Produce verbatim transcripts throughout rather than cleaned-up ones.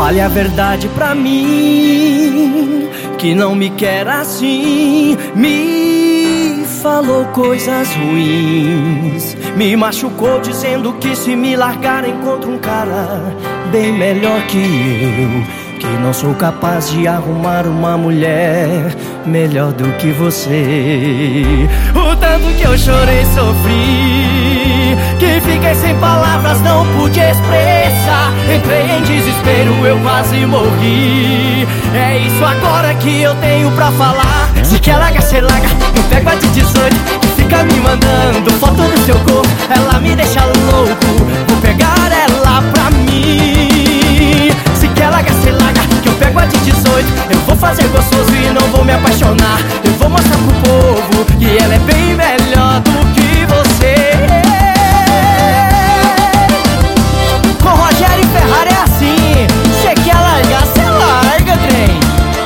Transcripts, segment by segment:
Fale a verdade pra mim, que não me quer assim. Me falou coisas ruins, me machucou dizendo que se me largar encontro um cara bem melhor que eu, que não sou capaz de arrumar uma mulher melhor do que você. O tanto que eu chorei e sofri, que fiquei sem palavras, não pude expressar. Entrei em desespero, eu quase morri. É isso agora que eu tenho pra falar. Se quer largar, cê larga, eu pego a de dezoito que fica me mandando foto do seu corpo. Ela me deixa louco, vou pegar ela pra mim. Se quer largar, cê larga, que eu pego a de dezoito. Eu vou fazer gostoso e não vou me apaixonar. Eu vou mostrar pro povo que ela é bem melhor do que você. Com Rogério Ferrari é assim. Cê quer largar, cê larga, trem.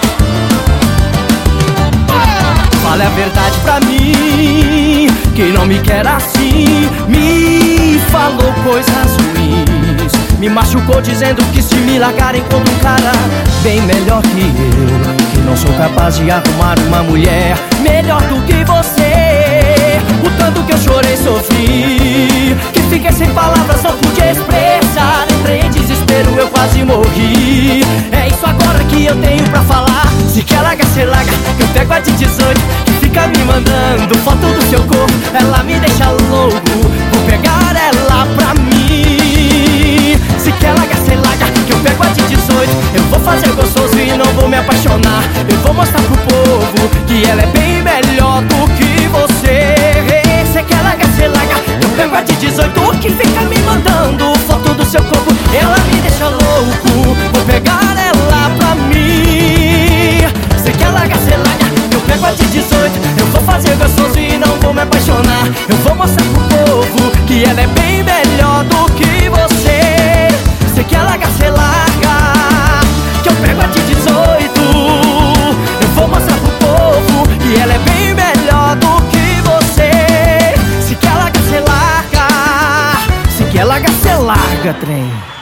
Fale a verdade pra mim, que não me quer assim. Me falou coisas ruins, me machucou dizendo que se me largar encontro um cara bem melhor que eu, que não sou capaz de arrumar uma mulher melhor do que você. O tanto que eu chorei e sofri, que fiquei sem palavras, não pude expressar. Entrei em desespero, eu quase morri. É isso agora que eu tenho pra falar. Se quer largar, cê larga, eu pego a de dezoito que fica me mandando foto do seu corpo. Ela me deixa louco, vou pegar ela pra mim. Se quer largar, cê larga, que eu pego a de dezoito. Eu vou fazer gostoso e não vou me apaixonar. Eu vou mostrar pro povo que ela é bem melhor do que você. Se quer largar, cê larga, eu pego a de dezoito que fica me mandando foto do seu corpo. Ela me deixa louco, vou pegar ela pra mim. Se quer largar, cê larga, eu pego a de dezoito. Eu vou fazer gostoso e não vou me apaixonar. Eu vou mostrar pro povo que ela é bem melhor do que você. Se quer largar, cê larga, que eu pego a de dezoito. Eu vou mostrar pro povo que ela é bem melhor do que você. Se quer largar, cê larga, se quer largar, cê larga, trem.